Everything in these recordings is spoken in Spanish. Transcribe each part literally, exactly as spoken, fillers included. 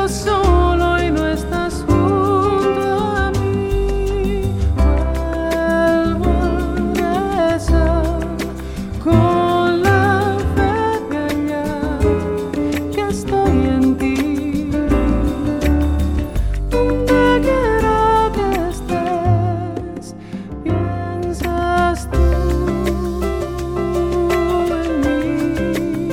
siento solo y no estás junto a mí. Vuelvo a rezar con la fe de hallar que estoy en ti. Donde quiera que estés, piensas tú en mí.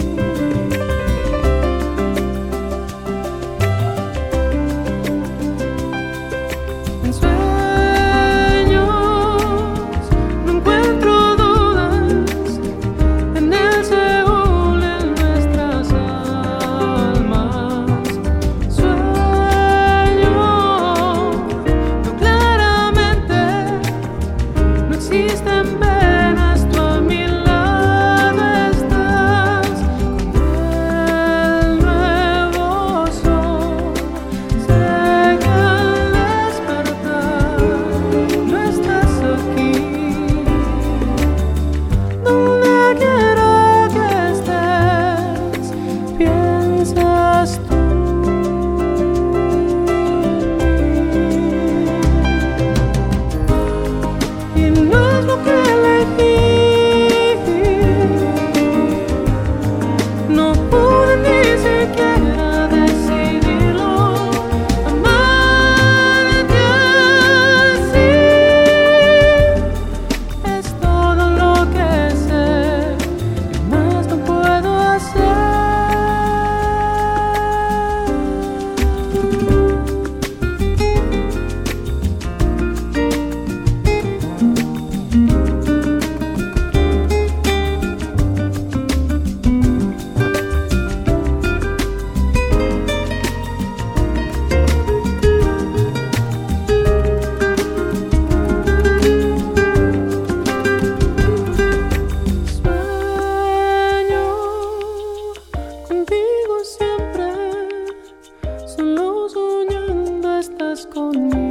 En sueños no encuentro dudas, en el Seúl en nuestras almas. Sueño no claramente, no existen penas, tú a mi lado estás. Con el nuevo sol llega al despertar, no estás aquí. Donde quiera que estés, piensas tú en mí. Y no es lo que elegí, no pude ni siquiera decidirlo. Amarte así es todo lo que sé, y más no puedo hacer. Sueño contigo siempre, solo soñando estás conmigo.